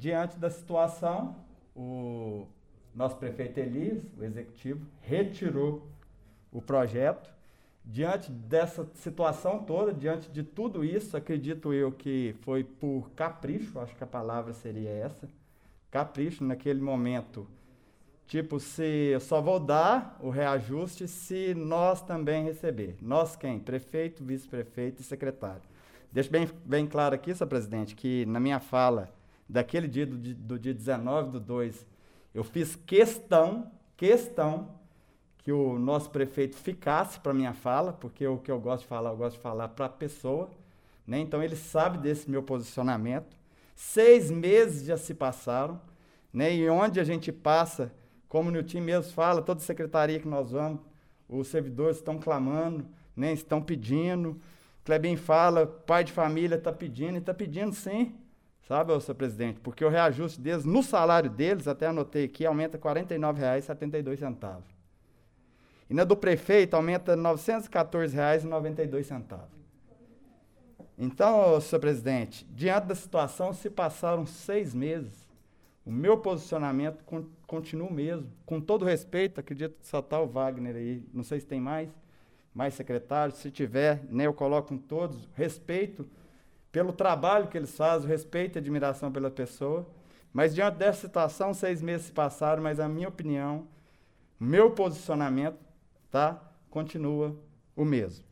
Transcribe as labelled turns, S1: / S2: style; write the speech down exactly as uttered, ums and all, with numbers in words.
S1: diante da situação, o nosso prefeito Elias, o executivo, retirou o projeto. Diante dessa situação toda, diante de tudo isso, acredito eu que foi por capricho, acho que a palavra seria essa, capricho naquele momento. Tipo, se eu só vou dar o reajuste se nós também receber. Nós quem? Prefeito, vice-prefeito e secretário. Deixo bem, bem claro aqui, senhor presidente, que na minha fala daquele dia, do, do dia dezenove do dois, eu fiz questão, questão, que o nosso prefeito ficasse para a minha fala, porque o que eu gosto de falar, eu gosto de falar para a pessoa, né? Então ele sabe desse meu posicionamento. Seis meses já se passaram, né? E onde a gente passa, como o Nilton mesmo fala, toda secretaria que nós vamos, os servidores estão clamando, né? Estão pedindo. O Clebinho fala, pai de família está pedindo, e está pedindo sim, sabe, ô, senhor presidente? Porque o reajuste deles, no salário deles, até anotei aqui, aumenta quarenta e nove reais e setenta e dois centavos. E na do prefeito aumenta novecentos e quatorze reais e noventa e dois centavos. Então, senhor presidente, diante da situação, se passaram seis meses, o meu posicionamento con- continua o mesmo. Com todo respeito, acredito que só está o Wagner aí, não sei se tem mais, mais secretários, se tiver, né, eu coloco com todos, respeito pelo trabalho que eles fazem, respeito e admiração pela pessoa, mas diante dessa situação, seis meses se passaram, mas a minha opinião, meu posicionamento, tá, continua o mesmo.